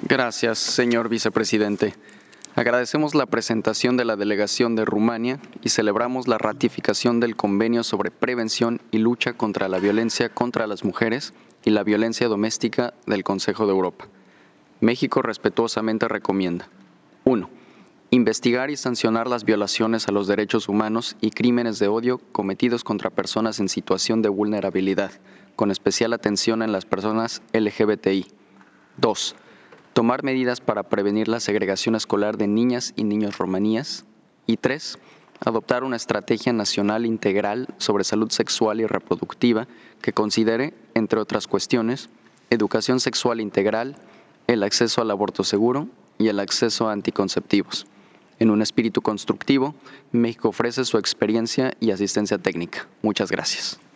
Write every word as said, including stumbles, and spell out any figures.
Gracias, señor vicepresidente. Agradecemos la presentación de la delegación de Rumania y celebramos la ratificación del Convenio sobre Prevención y Lucha contra la Violencia contra las Mujeres y la Violencia Doméstica del Consejo de Europa. México respetuosamente recomienda: uno. Investigar y sancionar las violaciones a los derechos humanos y crímenes de odio cometidos contra personas en situación de vulnerabilidad, con especial atención en las personas L G B T I. dos. Tomar medidas para prevenir la segregación escolar de niñas y niños romaníes. Y tres. Adoptar una estrategia nacional integral sobre salud sexual y reproductiva que considere, entre otras cuestiones, educación sexual integral, el acceso al aborto seguro y el acceso a anticonceptivos. En un espíritu constructivo, México ofrece su experiencia y asistencia técnica. Muchas gracias.